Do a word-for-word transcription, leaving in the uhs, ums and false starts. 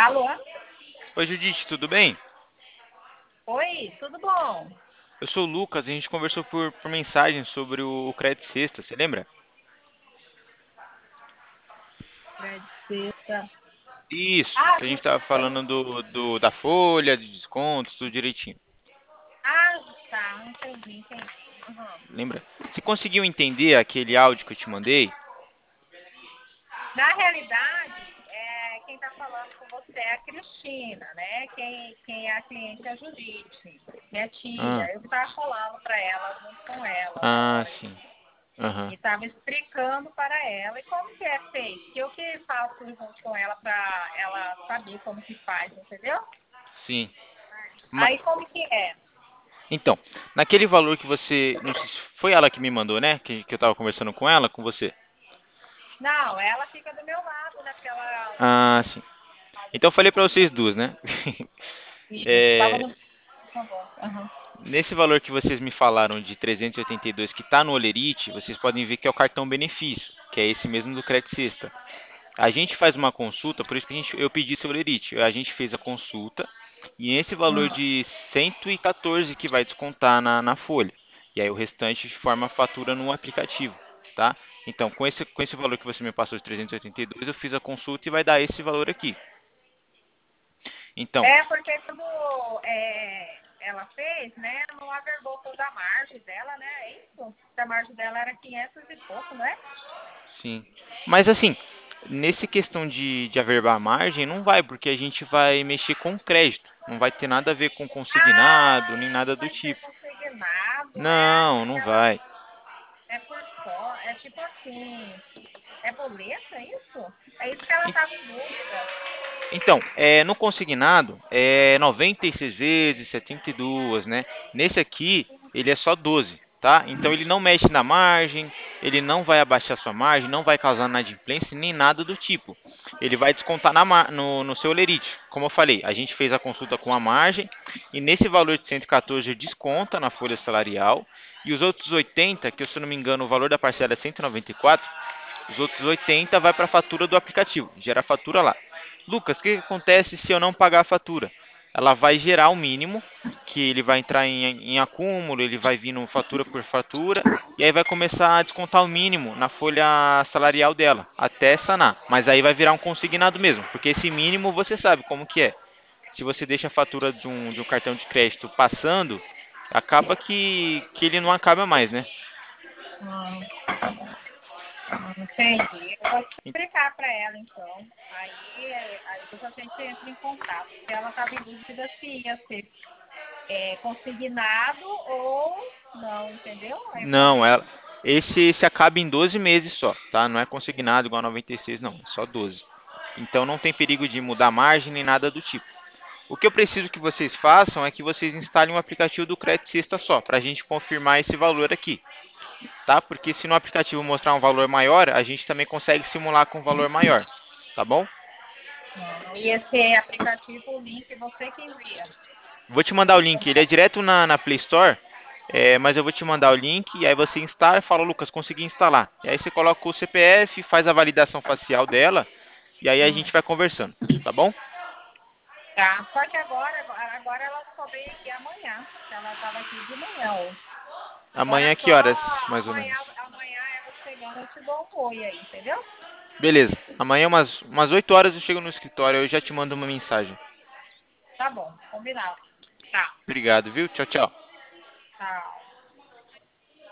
Alô? Oi, Judite, tudo bem? Oi, tudo bom? Eu sou o Lucas, a gente conversou por, por mensagem sobre o, o crédito sexta, você lembra? Fred Sexta. Isso, Ah, que a gente sim. estava falando do, do- da folha, de descontos, tudo direitinho. Ah, tá, entendi, entendi. Uhum. Lembra? Você conseguiu entender aquele áudio que eu te mandei? Na realidade, é, quem está falando com você é a Cristina, né? Quem, quem é a cliente é a Judite, minha Ah, tia. Eu estava falando para ela, junto com ela na ah, hora. sim. Aham, E estava explicando para ela. E como que é feito? Que eu que faço junto com ela para ela saber como que faz, entendeu? sim. Ma- Aí como que é? Então, naquele valor que você. Não sei se foi ela que me mandou, né? Que, que eu estava conversando com ela, com você. Não, ela fica do meu lado naquela. Ah, sim. Então eu falei para vocês duas, né? Isso, tava É, no. Tá bom. Aham. Nesse valor que vocês me falaram de trezentos e oitenta e dois que está no Olerite, vocês podem ver que é o cartão benefício, que é esse mesmo do Credit Sexta. A gente faz uma consulta, por isso que a gente, eu pedi seu Olerite. A gente fez a consulta e esse valor Hum. de cento e quatorze que vai descontar na, na folha. E aí o restante forma a fatura no aplicativo, tá? Então, com esse, com esse valor que você me passou de trezentos e oitenta e dois, eu fiz a consulta e vai dar esse valor aqui. Então, É porque quando é, ela fez, né, não averbou toda a margem dela, né? É isso? A margem dela era quinhentos e pouco, não é? sim. Mas assim, nesse questão de, de averbar a margem, não vai, porque a gente vai mexer com crédito. Não vai ter nada a ver com consignado, nem Ah, nada do vai ser tipo. consignado. É, Não, porque não ela vai. é por só. É tipo assim. É boleta, é isso? É isso que ela En- estava em dúvida. Então, é, no consignado é noventa e seis vezes, setenta e duas, né? Nesse aqui, ele é só doze, tá? Então ele não mexe na margem, ele não vai abaixar sua margem, não vai causar inadimplência, nem nada do tipo. Ele vai descontar na mar- no, no seu lerite. Como eu falei, a gente fez a consulta com a margem e nesse valor de cento e quatorze desconta na folha salarial e os outros oitenta, que se eu não me engano o valor da parcela é cento e noventa e quatro, os outros oitenta vai para a fatura do aplicativo, gera a fatura lá. Lucas, o que acontece se eu não pagar a fatura? Ela vai gerar o mínimo, que ele vai entrar em, em acúmulo, ele vai vindo fatura por fatura, e aí vai começar a descontar o mínimo na folha salarial dela, até sanar. Mas aí vai virar um consignado mesmo, porque esse mínimo você sabe como que é. Se você deixa a fatura de um, de um cartão de crédito passando, acaba que, que ele não acaba mais, né? Hum, entendi. Eu vou explicar para ela, então. Aí, é, aí depois a gente entra em contato. Se ela estava em dúvida se ia ser é, consignado ou não, entendeu? Aí eu Não, falei, ela, esse, esse acaba em doze meses só, tá? Não é consignado igual a noventa e seis, não, é só doze. Então não tem perigo de mudar a margem nem nada do tipo. O que eu preciso que vocês façam é que vocês instalem um aplicativo do Credit Sexta só, para a gente confirmar esse valor aqui, tá? Porque se no aplicativo mostrar um valor maior, a gente também consegue simular com um valor maior, tá bom? não. E esse aplicativo, o link, você que envia. Vou te mandar o link, ele é direto na, na Play Store, é, mas eu vou te mandar o link e aí você instala e fala, Lucas, consegui instalar. E aí você coloca o C P F, faz a validação facial dela e aí a gente Hum. vai conversando, tá bom? Tá. Só que agora, agora ela só veio aqui amanhã. Ela estava aqui de manhã hoje. Agora Amanhã que só horas, mais ou amanhã, menos? amanhã ela chegando, eu te dou um oi aí, entendeu? Beleza. Amanhã umas, umas oito horas eu chego no escritório, eu já te mando uma mensagem. Tá bom, combinado. Tá. Obrigado, viu? Tchau, tchau. Tchau.